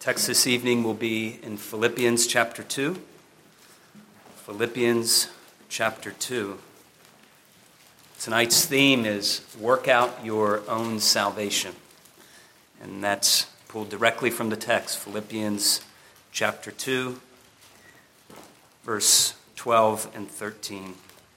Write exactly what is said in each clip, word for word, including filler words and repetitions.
Text this evening will be in Philippians chapter two. Philippians chapter two. Tonight's theme is work out your own salvation. And that's pulled directly from the text, Philippians chapter two, verse twelve and thirteen.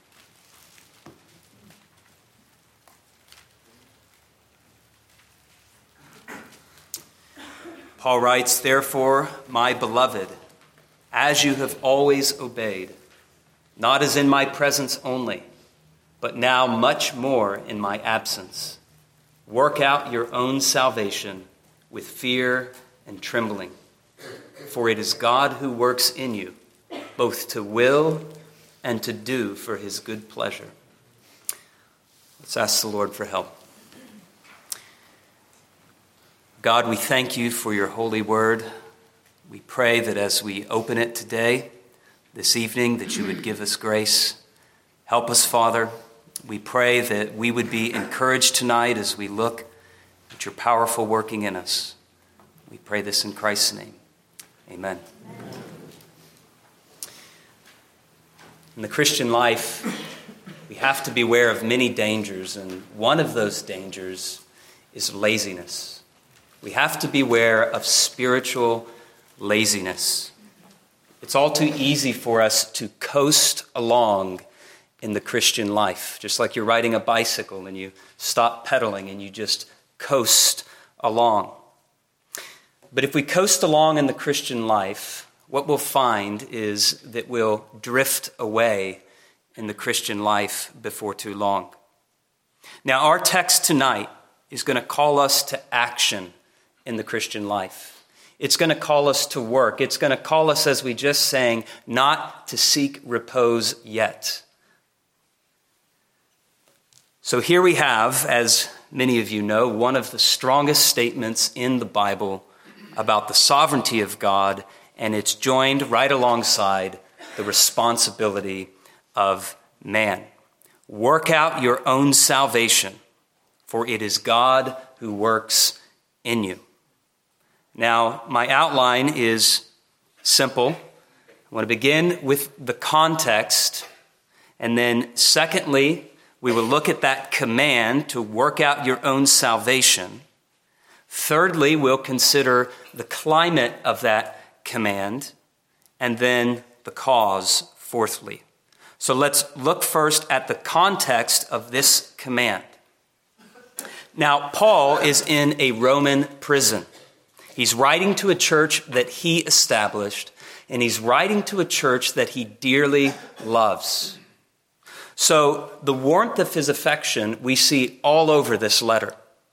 Paul writes, "Therefore, my beloved, as you have always obeyed, not as in my presence only, but now much more in my absence, work out your own salvation with fear and trembling. For it is God who works in you, both to will and to do for his good pleasure." Let's ask the Lord for help. God, we thank you for your holy word. We pray that as we open it today, this evening, that you would give us grace. Help us, Father. We pray that we would be encouraged tonight as we look at your powerful working in us. We pray this in Christ's name. Amen. Amen. In the Christian life, we have to beware of many dangers, and one of those dangers is laziness. We have to beware of spiritual laziness. It's all too easy for us to coast along in the Christian life, just like you're riding a bicycle and you stop pedaling and you just coast along. But if we coast along in the Christian life, what we'll find is that we'll drift away in the Christian life before too long. Now, our text tonight is going to call us to action in the Christian life. It's going to call us to work. It's going to call us, as we just sang, not to seek repose yet. So here we have, as many of you know, one of the strongest statements in the Bible about the sovereignty of God, and it's joined right alongside the responsibility of man. Work out your own salvation, for it is God who works in you. Now, my outline is simple. I want to begin with the context, and then secondly, we will look at that command to work out your own salvation. Thirdly, we'll consider the climate of that command, and then the cause, fourthly. So let's look first at the context of this command. Now, Paul is in a Roman prison. He's writing to a church that he established, and he's writing to a church that he dearly loves. So the warmth of his affection we see all over this letter.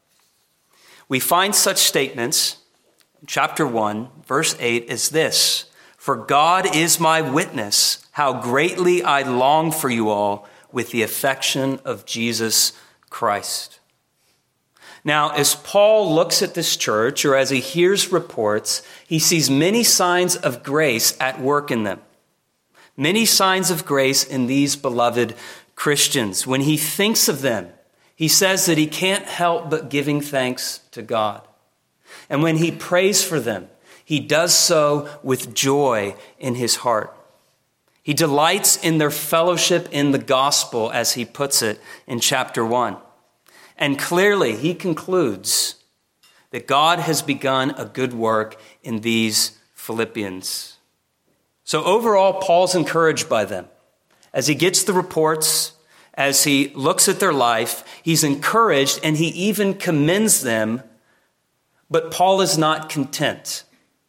We find such statements. Chapter one, verse eight is this: "For God is my witness, how greatly I long for you all with the affection of Jesus Christ." Now, as Paul looks at this church, or as he hears reports, he sees many signs of grace at work in them. Many signs of grace in these beloved Christians. When he thinks of them, he says that he can't help but giving thanks to God. And when he prays for them, he does so with joy in his heart. He delights in their fellowship in the gospel, as he puts it in chapter one. And clearly, he concludes that God has begun a good work in these Philippians. So overall, Paul's encouraged by them. As he gets the reports, as he looks at their life, he's encouraged and he even commends them. But Paul is not content.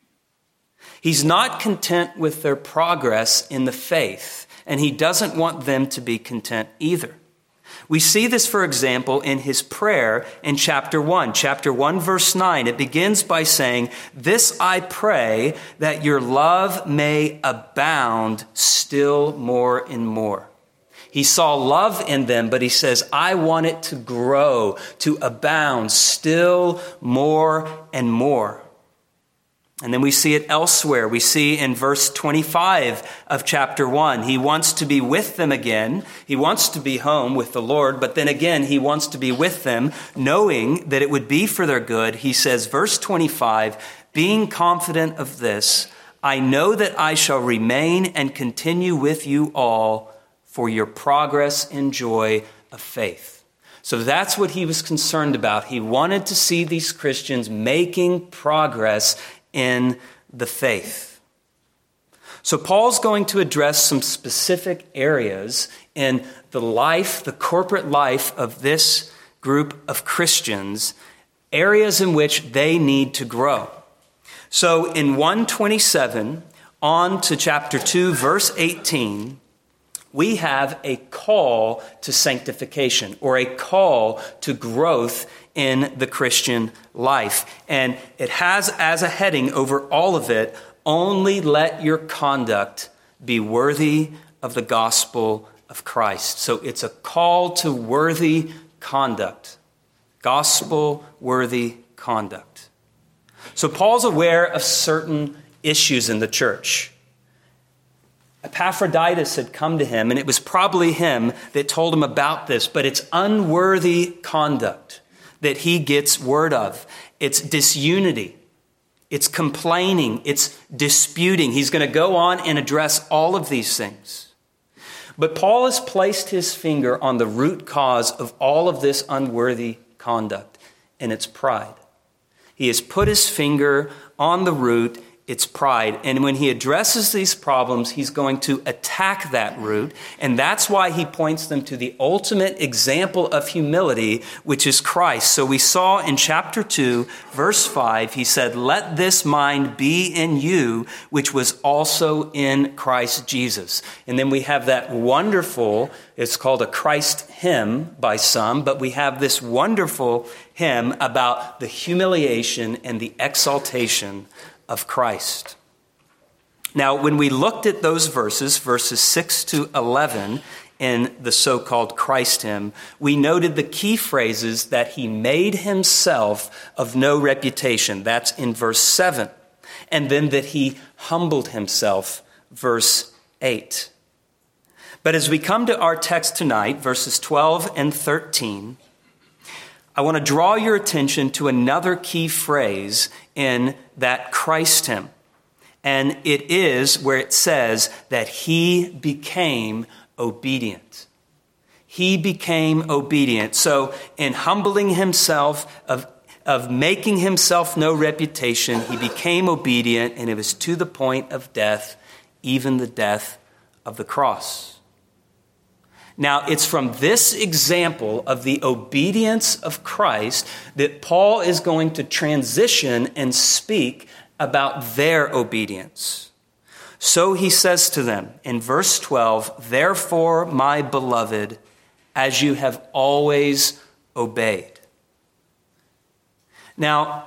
He's not content with their progress in the faith, and he doesn't want them to be content either. We see this, for example, in his prayer in chapter one. Chapter one, verse nine, it begins by saying, "This I pray, that your love may abound still more and more." He saw love in them, but he says, I want it to grow, to abound still more and more. And then we see it elsewhere. We see in verse twenty-five of chapter one, he wants to be with them again. He wants to be home with the Lord, but then again, he wants to be with them, knowing that it would be for their good. He says, verse twenty-five, Being confident of this, I know that I shall remain and continue with you all for your progress and joy of faith. So that's what he was concerned about. He wanted to see these Christians making progress in the faith. So Paul's going to address some specific areas in the life, the corporate life of this group of Christians, areas in which they need to grow. So in one twenty-seven, on to chapter two, verse eighteen, we have a call to sanctification, or a call to growth in the Christian life. And it has as a heading over all of it, only let your conduct be worthy of the gospel of Christ. So it's a call to worthy conduct, gospel-worthy conduct. So Paul's aware of certain issues in the church. Epaphroditus had come to him, and it was probably him that told him about this, but it's unworthy conduct that he gets word of. It's disunity. It's complaining. It's disputing. He's going to go on and address all of these things. But Paul has placed his finger on the root cause of all of this unworthy conduct, and it's pride. He has put his finger on the root, it's pride. And when he addresses these problems, he's going to attack that root. And that's why he points them to the ultimate example of humility, which is Christ. So we saw in chapter two, verse five, he said, let this mind be in you, which was also in Christ Jesus. And then we have that wonderful, it's called a Christ hymn by some, but we have this wonderful hymn about the humiliation and the exaltation of Christ. Now, when we looked at those verses, verses six to eleven, in the so-called Christ hymn, we noted the key phrases that he made himself of no reputation. That's in verse seven. And then that he humbled himself, verse eight. But as we come to our text tonight, verses twelve and thirteen, I want to draw your attention to another key phrase in that Christ hymn. And it is where it says that he became obedient. He became obedient. So in humbling himself, of, of making himself no reputation, he became obedient, and it was to the point of death, even the death of the cross. Now, it's from this example of the obedience of Christ that Paul is going to transition and speak about their obedience. So he says to them in verse twelve, therefore, my beloved, as you have always obeyed. Now,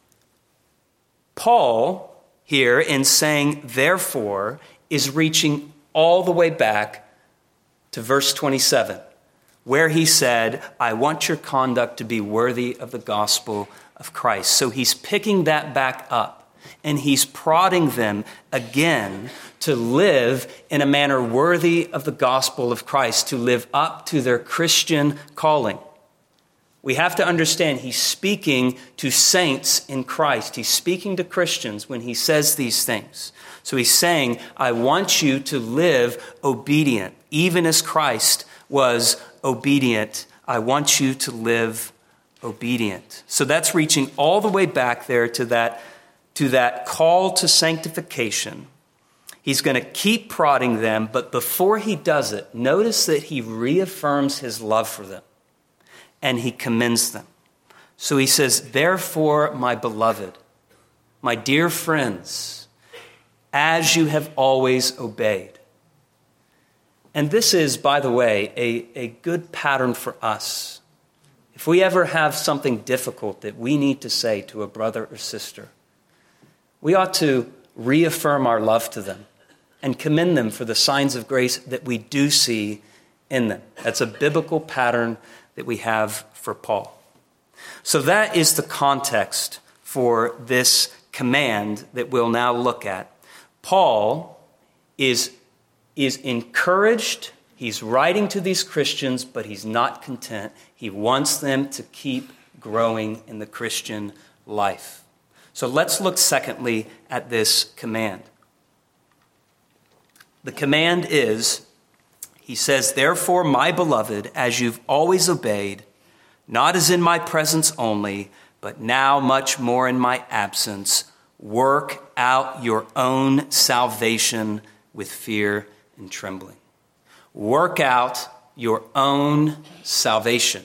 Paul here in saying therefore is reaching all the way back to verse twenty-seven, where he said, I want your conduct to be worthy of the gospel of Christ. So he's picking that back up, and he's prodding them again to live in a manner worthy of the gospel of Christ, to live up to their Christian calling. We have to understand he's speaking to saints in Christ. He's speaking to Christians when he says these things. So he's saying, I want you to live obedient. Even as Christ was obedient, I want you to live obedient. So that's reaching all the way back there to that, to that call to sanctification. He's going to keep prodding them, but before he does it, notice that he reaffirms his love for them and he commends them. So he says, therefore, my beloved, my dear friends, as you have always obeyed. And this is, by the way, a, a good pattern for us. If we ever have something difficult that we need to say to a brother or sister, we ought to reaffirm our love to them and commend them for the signs of grace that we do see in them. That's a biblical pattern that we have for Paul. So that is the context for this command that we'll now look at. Paul is is encouraged. He's writing to these Christians, but he's not content. He wants them to keep growing in the Christian life. So let's look secondly at this command. The command is, he says, therefore, my beloved, as you've always obeyed, not as in my presence only, but now much more in my absence, work out your own salvation with fear and trembling. Work out your own salvation.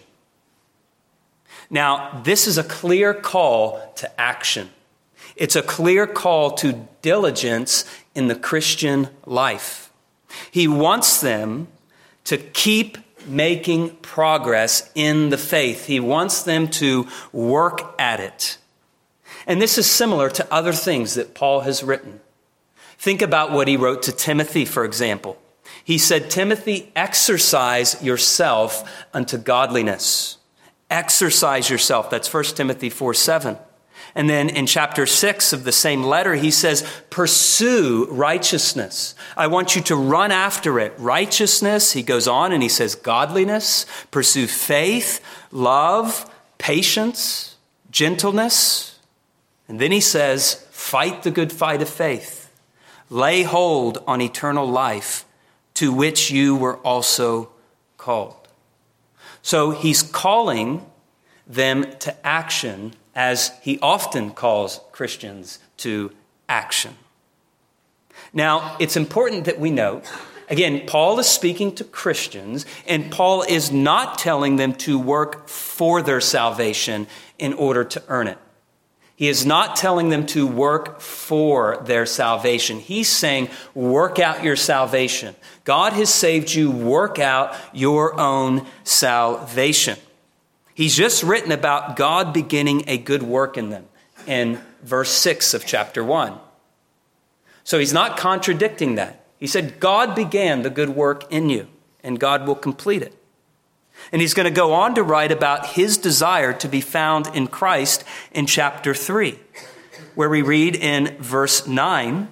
Now, this is a clear call to action. It's a clear call to diligence in the Christian life. He wants them to keep making progress in the faith. He wants them to work at it. And this is similar to other things that Paul has written. Think about what he wrote to Timothy, for example. He said, Timothy, exercise yourself unto godliness. Exercise yourself. That's First Timothy four seven. And then in chapter six of the same letter, he says, pursue righteousness. I want you to run after it. Righteousness, he goes on and he says, godliness, pursue faith, love, patience, gentleness. And then he says, fight the good fight of faith. Lay hold on eternal life, to which you were also called. So he's calling them to action, as he often calls Christians to action. Now, it's important that we note, again, Paul is speaking to Christians, and Paul is not telling them to work for their salvation in order to earn it. He is not telling them to work for their salvation. He's saying, work out your salvation. God has saved you. Work out your own salvation. He's just written about God beginning a good work in them in verse six of chapter one. So he's not contradicting that. He said, God began the good work in you, and God will complete it. And he's going to go on to write about his desire to be found in Christ in chapter three, where we read in verse nine,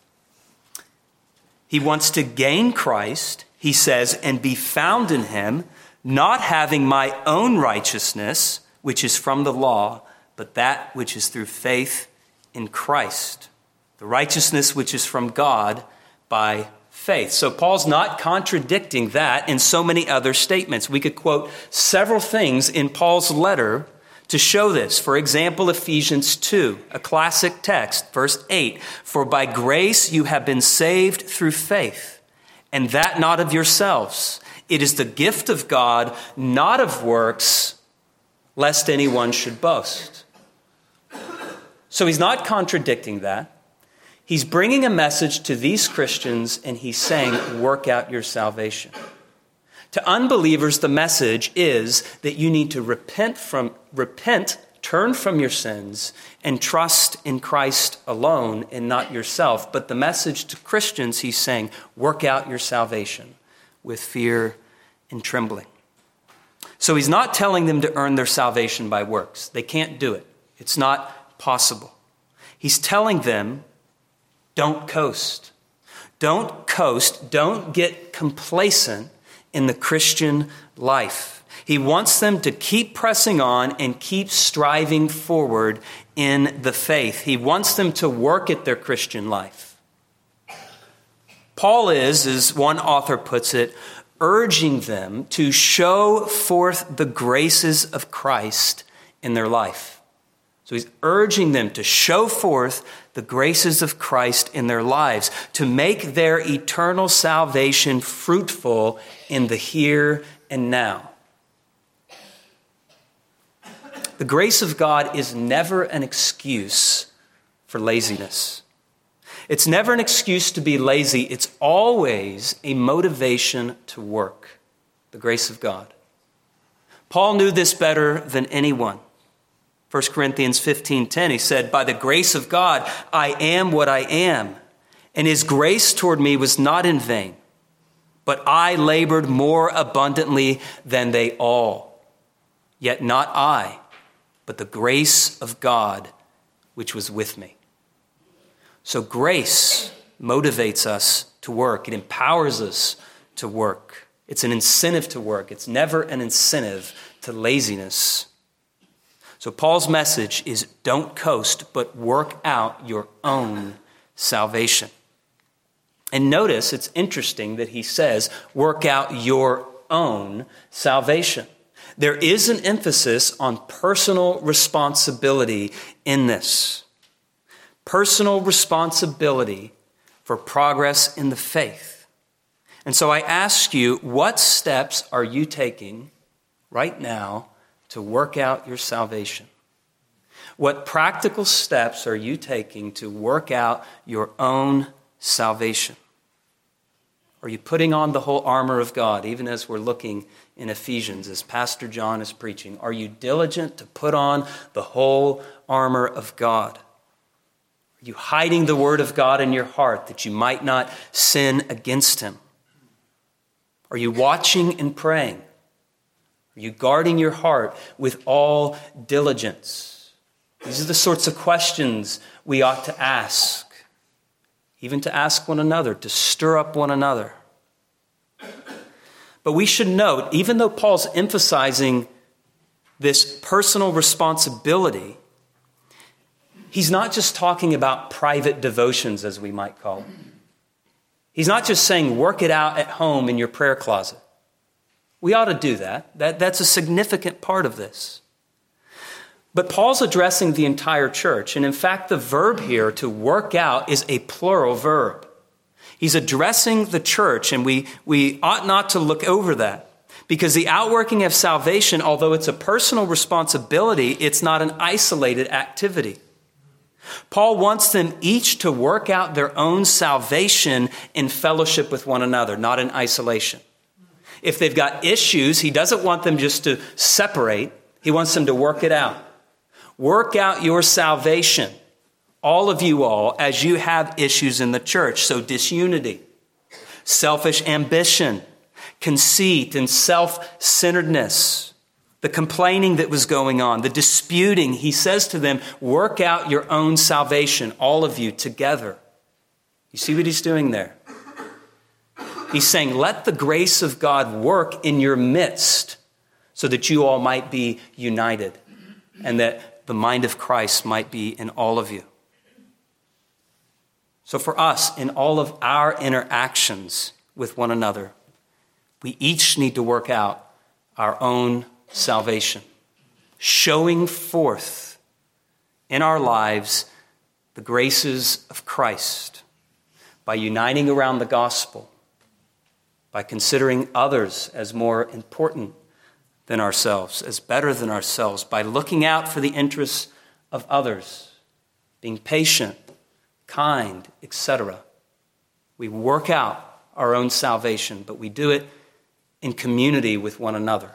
he wants to gain Christ, he says, and be found in him, not having my own righteousness, which is from the law, but that which is through faith in Christ. The righteousness which is from God by faith. So Paul's not contradicting that in so many other statements. We could quote several things in Paul's letter to show this. For example, Ephesians two, a classic text, verse eight, for by grace you have been saved through faith, and that not of yourselves. It is the gift of God, not of works, lest anyone should boast. So he's not contradicting that. He's bringing a message to these Christians, and he's saying, work out your salvation. To unbelievers, the message is that you need to repent from, repent, turn from your sins, and trust in Christ alone and not yourself. But the message to Christians, he's saying, work out your salvation with fear and trembling. So he's not telling them to earn their salvation by works. They can't do it. It's not possible. He's telling them, don't coast. Don't coast. Don't get complacent in the Christian life. He wants them to keep pressing on and keep striving forward in the faith. He wants them to work at their Christian life. Paul is, as one author puts it, urging them to show forth the graces of Christ in their life. So he's urging them to show forth the graces of Christ in their lives, to make their eternal salvation fruitful in the here and now. The grace of God is never an excuse for laziness. It's never an excuse to be lazy. It's always a motivation to work. The grace of God. Paul knew this better than anyone. First Corinthians fifteen ten, he said, by the grace of God, I am what I am. And his grace toward me was not in vain, but I labored more abundantly than they all. Yet not I, but the grace of God, which was with me. So grace motivates us to work. It empowers us to work. It's an incentive to work. It's never an incentive to laziness. So Paul's message is don't coast, but work out your own salvation. And notice it's interesting that he says, work out your own salvation. There is an emphasis on personal responsibility in this. Personal responsibility for progress in the faith. And so I ask you, what steps are you taking right now to work out your salvation? What practical steps are you taking to work out your own salvation? Are you putting on the whole armor of God, even as we're looking in Ephesians, as Pastor John is preaching? Are you diligent to put on the whole armor of God? Are you hiding the word of God in your heart that you might not sin against him? Are you watching and praying? Are you guarding your heart with all diligence? These are the sorts of questions we ought to ask, even to ask one another, to stir up one another. But we should note, even though Paul's emphasizing this personal responsibility, he's not just talking about private devotions, as we might call it. He's not just saying work it out at home in your prayer closet. We ought to do that. that. That's a significant part of this. But Paul's addressing the entire church. And in fact, the verb here, to work out, is a plural verb. He's addressing the church, and we, we ought not to look over that. Because the outworking of salvation, although it's a personal responsibility, it's not an isolated activity. Paul wants them each to work out their own salvation in fellowship with one another, not in isolation. If they've got issues, he doesn't want them just to separate. He wants them to work it out. Work out your salvation, all of you all, as you have issues in the church. So disunity, selfish ambition, conceit and self-centeredness, the complaining that was going on, the disputing. He says to them, work out your own salvation, all of you together. You see what he's doing there? He's saying, let the grace of God work in your midst so that you all might be united and that the mind of Christ might be in all of you. So for us, in all of our interactions with one another, we each need to work out our own salvation, showing forth in our lives the graces of Christ by uniting around the gospel, by considering others as more important than ourselves, as better than ourselves, by looking out for the interests of others, being patient, kind, et cetera. We work out our own salvation, but we do it in community with one another.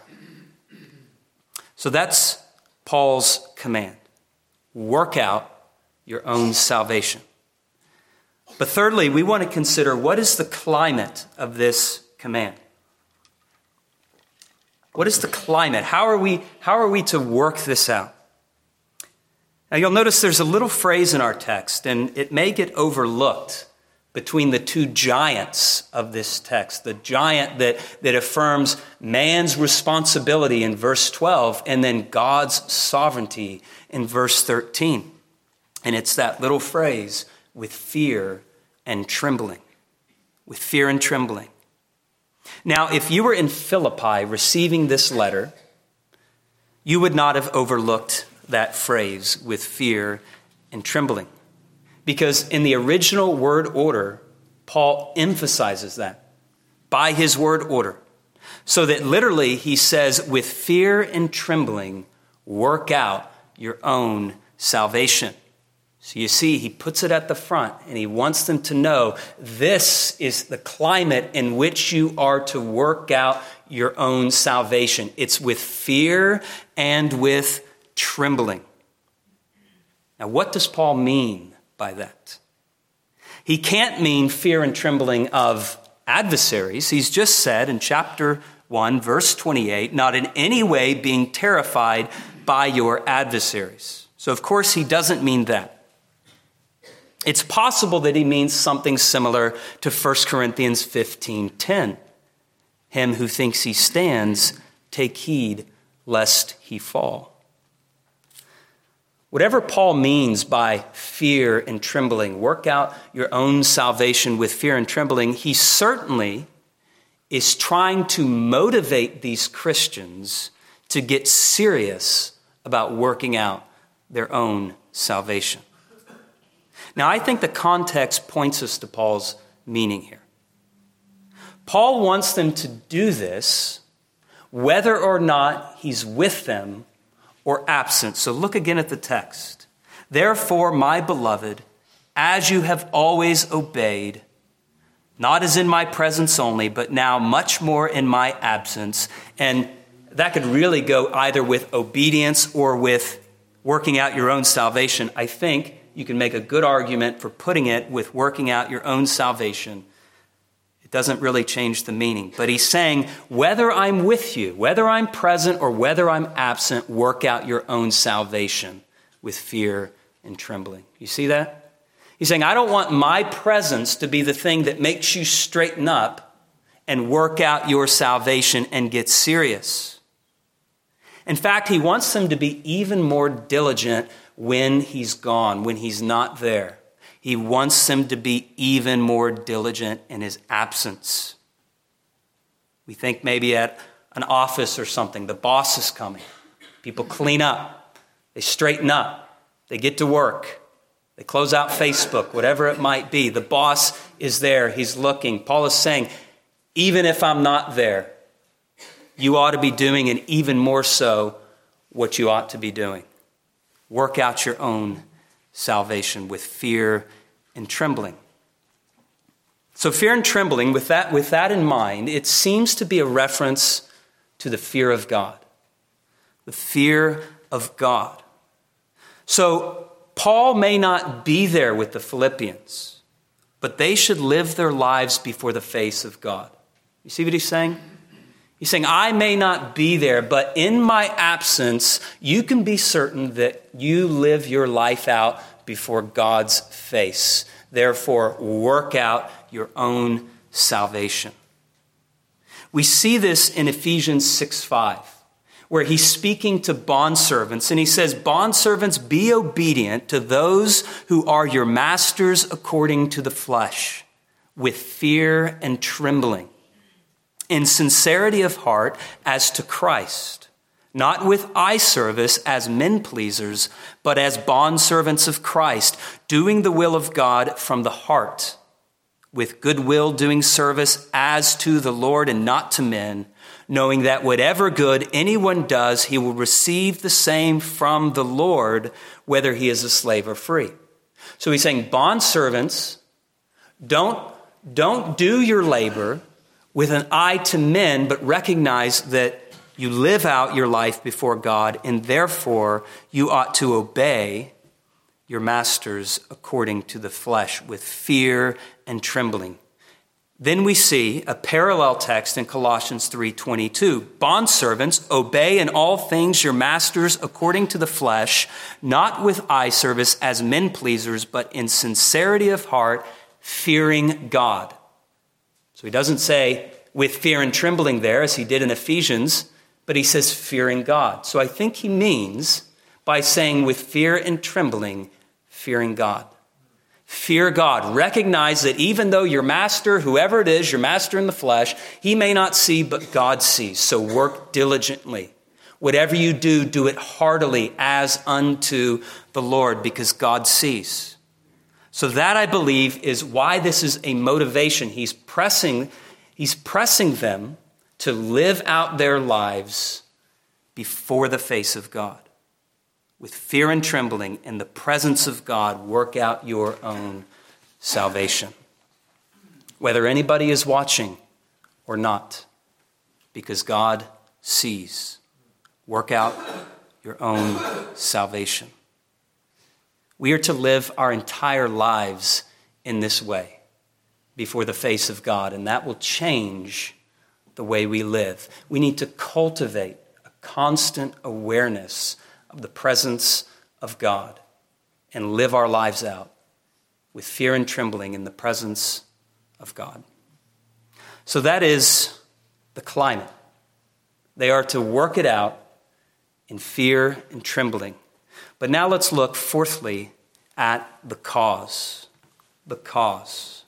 So that's Paul's command. Work out your own salvation. But thirdly, we want to consider what is the climate of this command. What is the climate? How are we, how are we to work this out? Now you'll notice there's a little phrase in our text, and it may get overlooked between the two giants of this text. The giant that, that affirms man's responsibility in verse twelve, and then God's sovereignty in verse thirteen. And it's that little phrase, with fear and trembling. With fear and trembling. Now, if you were in Philippi receiving this letter, you would not have overlooked that phrase, with fear and trembling. Because in the original word order, Paul emphasizes that by his word order. So that literally he says, with fear and trembling, work out your own salvation. So you see, he puts it at the front, and he wants them to know this is the climate in which you are to work out your own salvation. It's with fear and with trembling. Now, what does Paul mean by that? He can't mean fear and trembling of adversaries. He's just said in chapter one, verse twenty-eight, not in any way being terrified by your adversaries. So, of course, he doesn't mean that. It's possible that he means something similar to First Corinthians fifteen ten. Him who thinks he stands, take heed lest he fall. Whatever Paul means by fear and trembling, work out your own salvation with fear and trembling, he certainly is trying to motivate these Christians to get serious about working out their own salvation. Now, I think the context points us to Paul's meaning here. Paul wants them to do this whether or not he's with them or absent. So look again at the text. Therefore, my beloved, as you have always obeyed, not as in my presence only, but now much more in my absence. And that could really go either with obedience or with working out your own salvation. I think you can make a good argument for putting it with working out your own salvation. It doesn't really change the meaning. But he's saying, whether I'm with you, whether I'm present or whether I'm absent, work out your own salvation with fear and trembling. You see that? He's saying, I don't want my presence to be the thing that makes you straighten up and work out your salvation and get serious. In fact, he wants them to be even more diligent when he's gone, when he's not there. He wants them to be even more diligent in his absence. We think maybe at an office or something, the boss is coming. People clean up. They straighten up. They get to work. They close out Facebook, whatever it might be. The boss is there. He's looking. Paul is saying, even if I'm not there, you ought to be doing, and even more so, what you ought to be doing. Work out your own salvation with fear and trembling. So fear and trembling, with that, with that in mind, it seems to be a reference to the fear of God. The fear of God. So Paul may not be there with the Philippians, but they should live their lives before the face of God. You see what he's saying? He's saying, I may not be there, but in my absence, you can be certain that you live your life out before God's face. Therefore, work out your own salvation. We see this in Ephesians six five, where he's speaking to bondservants, and he says, bondservants, be obedient to those who are your masters according to the flesh, with fear and trembling, in sincerity of heart as to Christ, not with eye service as men pleasers, but as bondservants of Christ, doing the will of God from the heart, with goodwill doing service as to the Lord and not to men, knowing that whatever good anyone does, he will receive the same from the Lord, whether he is a slave or free. So he's saying, bondservants, don't, don't do your labor with an eye to men, but recognize that you live out your life before God, and therefore you ought to obey your masters according to the flesh with fear and trembling. Then we see a parallel text in Colossians three twenty-two. Bondservants, obey in all things your masters according to the flesh, not with eye service as men pleasers, but in sincerity of heart, fearing God. So he doesn't say with fear and trembling there, as he did in Ephesians, but he says fearing God. So I think he means by saying with fear and trembling, fearing God. Fear God. Recognize that even though your master, whoever it is, your master in the flesh, he may not see, but God sees. So work diligently. Whatever you do, do it heartily as unto the Lord, because God sees. So that, I believe, is why this is a motivation. He's pressing, he's pressing them to live out their lives before the face of God. With fear and trembling in the presence of God, work out your own salvation. Whether anybody is watching or not, because God sees. Work out your own salvation. We are to live our entire lives in this way before the face of God, and that will change the way we live. We need to cultivate a constant awareness of the presence of God and live our lives out with fear and trembling in the presence of God. So that is the climate. They are to work it out in fear and trembling. But now let's look, fourthly, at the cause. The cause.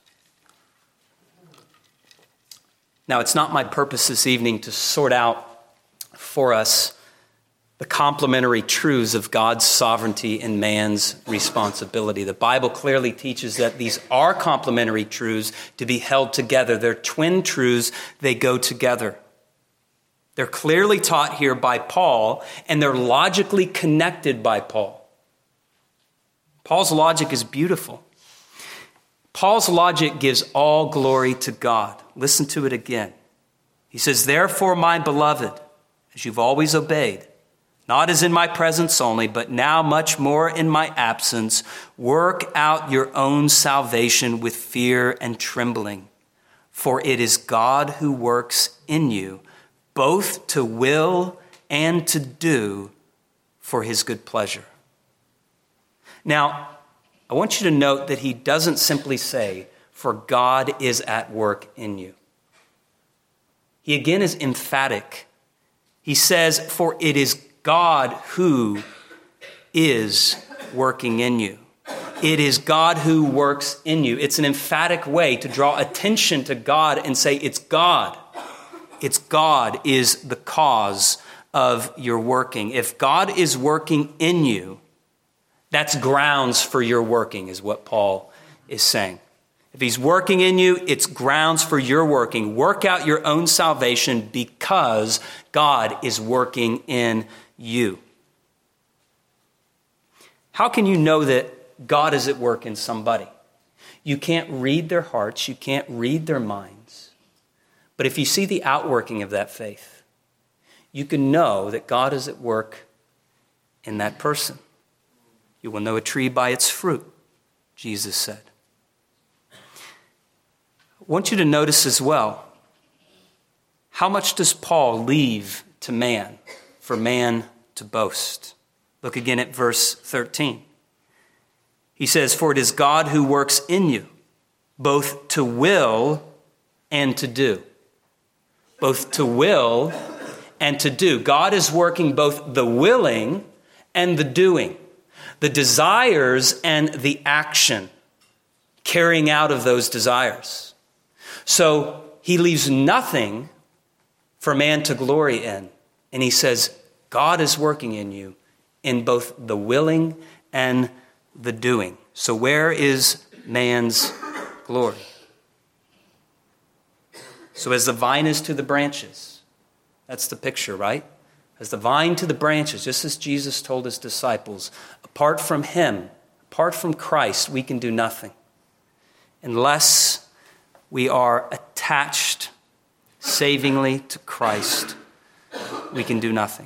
Now, it's not my purpose this evening to sort out for us the complementary truths of God's sovereignty and man's responsibility. The Bible clearly teaches that these are complementary truths to be held together. They're twin truths. They go together. They're clearly taught here by Paul, and they're logically connected by Paul. Paul's logic is beautiful. Paul's logic gives all glory to God. Listen to it again. He says, "Therefore, my beloved, as you've always obeyed, not as in my presence only, but now much more in my absence, work out your own salvation with fear and trembling. For it is God who works in you, both to will and to do for his good pleasure." Now, I want you to note that he doesn't simply say, "For God is at work in you." He again is emphatic. He says, "For it is God who is working in you." It is God who works in you. It's an emphatic way to draw attention to God and say, it's God. It's God is the cause of your working. If God is working in you, that's grounds for your working, is what Paul is saying. If he's working in you, it's grounds for your working. Work out your own salvation because God is working in you. How can you know that God is at work in somebody? You can't read their hearts. You can't read their minds. But if you see the outworking of that faith, you can know that God is at work in that person. You will know a tree by its fruit, Jesus said. I want you to notice as well, how much does Paul leave to man for man to boast? Look again at verse thirteen. He says, "For it is God who works in you, both to will and to do." Both to will and to do. God is working both the willing and the doing, the desires and the action, carrying out of those desires. So he leaves nothing for man to glory in. And he says, God is working in you in both the willing and the doing. So where is man's glory? So as the vine is to the branches, that's the picture, right? As the vine to the branches, just as Jesus told his disciples, apart from him, apart from Christ, we can do nothing. Unless we are attached savingly to Christ, we can do nothing.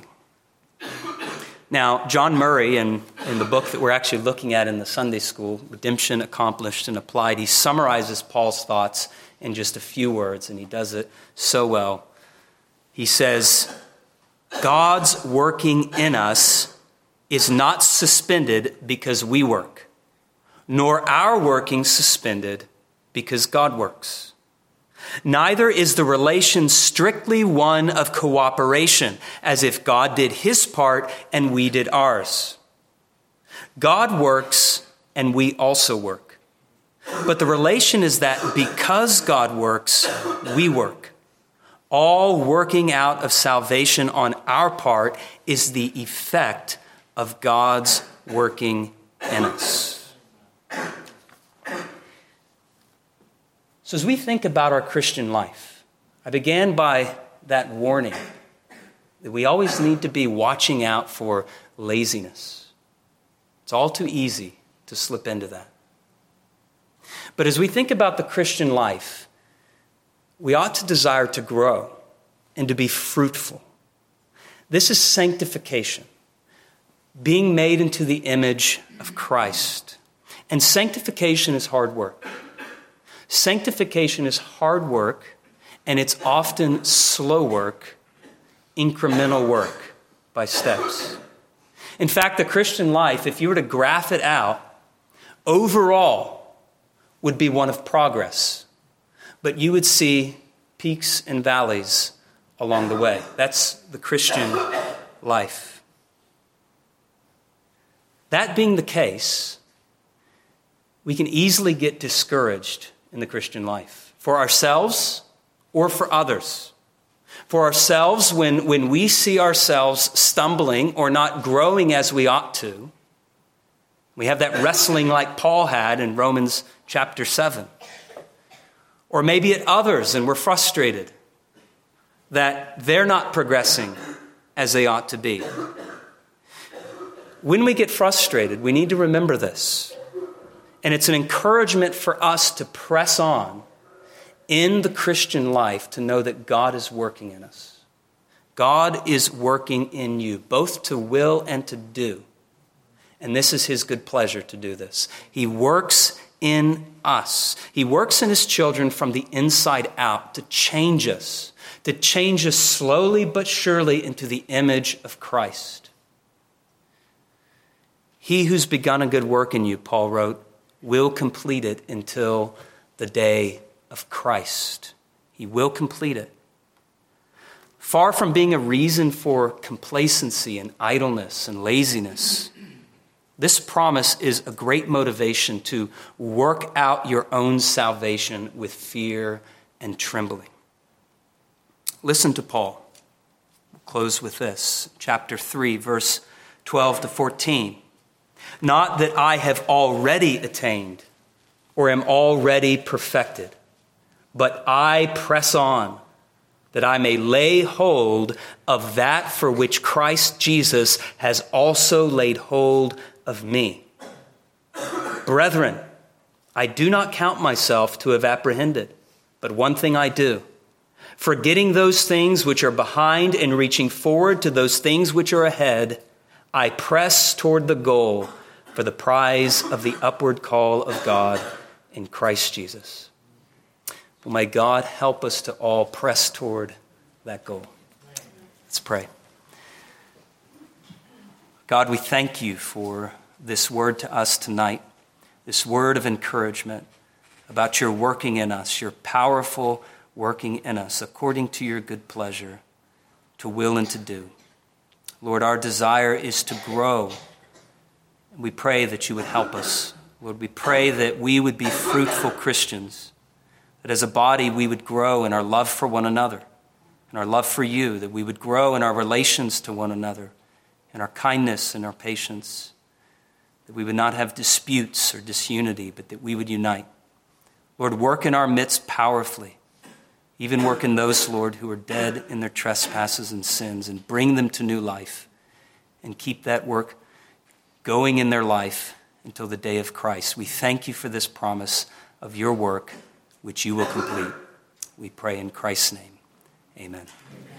Now, John Murray, in, in the book that we're actually looking at in the Sunday school, Redemption Accomplished and Applied, he summarizes Paul's thoughts in just a few words, and he does it so well. He says, God's working in us is not suspended because we work, nor our working suspended because God works. Neither is the relation strictly one of cooperation, as if God did his part and we did ours. God works and we also work. But the relation is that because God works, we work. All working out of salvation on our part is the effect of God's working in us. So as we think about our Christian life, I began by that warning that we always need to be watching out for laziness. It's all too easy to slip into that. But as we think about the Christian life, we ought to desire to grow and to be fruitful. This is sanctification, being made into the image of Christ. And sanctification is hard work. Sanctification is hard work, and it's often slow work, incremental work by steps. In fact, the Christian life, if you were to graph it out, overall would be one of progress. But you would see peaks and valleys along the way. That's the Christian life. That being the case, we can easily get discouraged in the Christian life, for ourselves or for others. For ourselves, when, when we see ourselves stumbling or not growing as we ought to, we have that wrestling like Paul had in Romans chapter seven. Or maybe at others, and we're frustrated that they're not progressing as they ought to be. When we get frustrated, we need to remember this. And it's an encouragement for us to press on in the Christian life to know that God is working in us. God is working in you, both to will and to do. And this is his good pleasure to do this. He works in us. He works in his children from the inside out to change us, to change us slowly but surely into the image of Christ. He who's begun a good work in you, Paul wrote, will complete it until the day of Christ. He will complete it. Far from being a reason for complacency and idleness and laziness, this promise is a great motivation to work out your own salvation with fear and trembling. Listen to Paul. We'll close with this. Chapter three, verse twelve to fourteen. Not that I have already attained or am already perfected, but I press on, that I may lay hold of that for which Christ Jesus has also laid hold of me. Brethren, I do not count myself to have apprehended, but one thing I do, forgetting those things which are behind and reaching forward to those things which are ahead, I press toward the goal for the prize of the upward call of God in Christ Jesus. Well, may God help us to all press toward that goal. Let's pray. God, we thank you for this word to us tonight, this word of encouragement about your working in us, your powerful working in us according to your good pleasure, to will and to do. Lord, our desire is to grow. We pray that you would help us. Lord, we pray that we would be fruitful Christians, that as a body we would grow in our love for one another, in our love for you, that we would grow in our relations to one another, in our kindness and our patience, that we would not have disputes or disunity, but that we would unite. Lord, work in our midst powerfully, even work in those, Lord, who are dead in their trespasses and sins, and bring them to new life, and keep that work going in their life until the day of Christ. We thank you for this promise of your work, which you will complete. We pray in Christ's name. Amen. Amen.